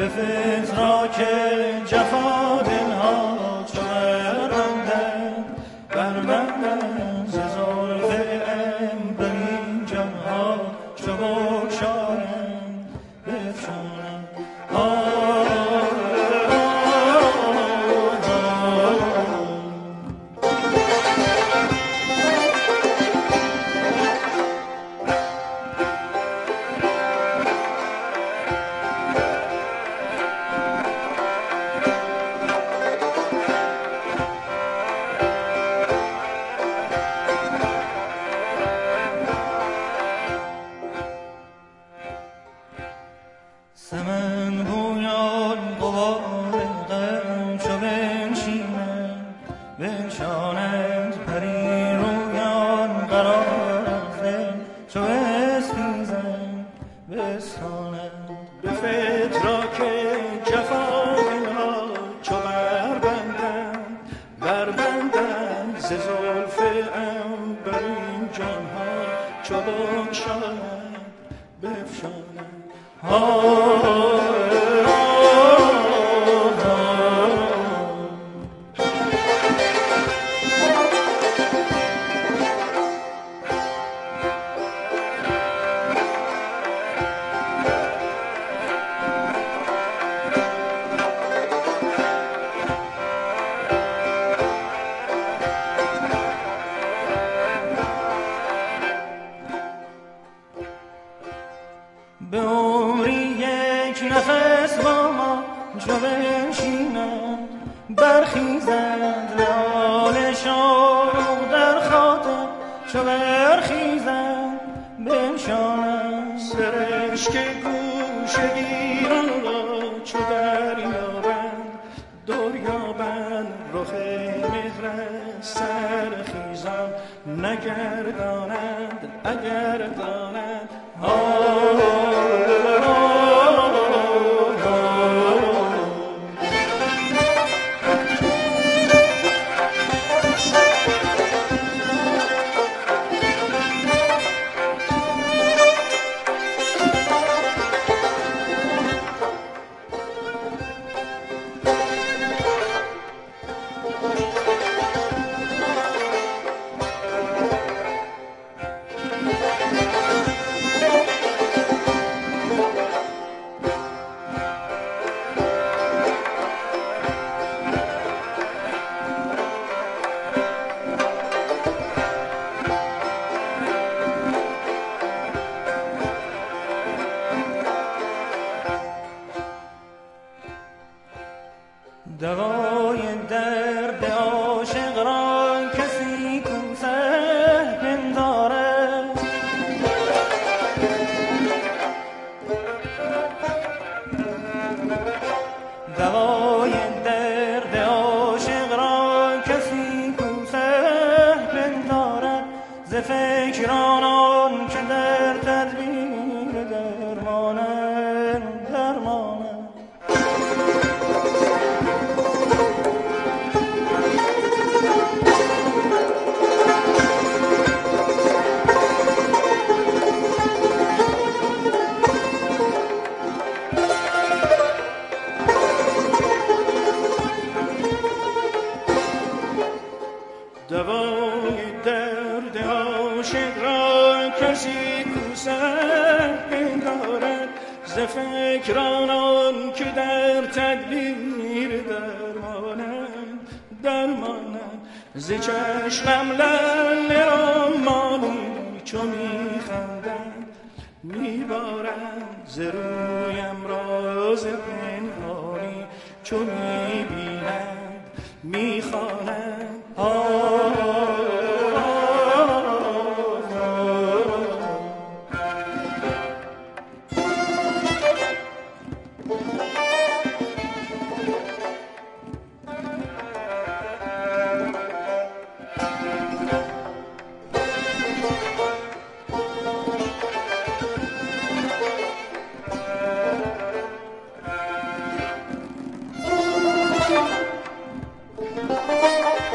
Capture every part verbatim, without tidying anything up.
فتراک جفا دلها چو بربندند بربندند ز زلف عنبرین جانها چو بگشایند بفشانند سمن بویان غبار غم چو بنشینند بنشانند پری رویان قرار از دل چو بستیزند بستانند به فتراک جفا دلها چو بربندند بربندند ز زلف عنبرین جانها چو بگشایند بفشانند به عمری یک نفس با ما چو بنشینند برخیزند لعال شوق در خاطر چو برخیزند بنشانند سرشک گوشگیران را چو دریابند دریابند رخ مهر سرخیزان نگردانند اگر دانند دوای درد عاشق را کسی کوسه پندارد دوای درد عاشق را کسی کوسه پندارد ز فکر آنان که در تدبیر درمانند درمانند دوای درد عاشق را کسی کوسه پندارد ز فکر آنان که در تدبیر درمانند درمانند ز چشمم لعل رمانی چو میخندند میبارند ز رویم راز پنهانی چو میبینند میخوانند Thank you.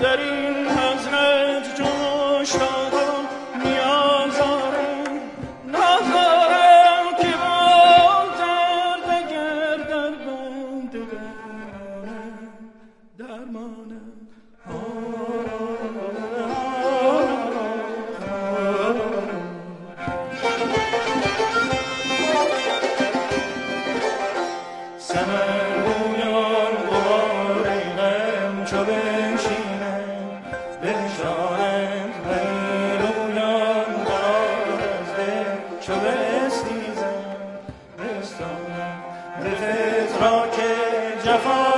در این حضرت چو مشتاقان نیازارم نازارم که با درد اگر در بند درمانم درمانم سمرگویان غبار غم چو بنشینم بنشانند ویلویان قرار از دل چو بستیزم بستانم به فتراک جفا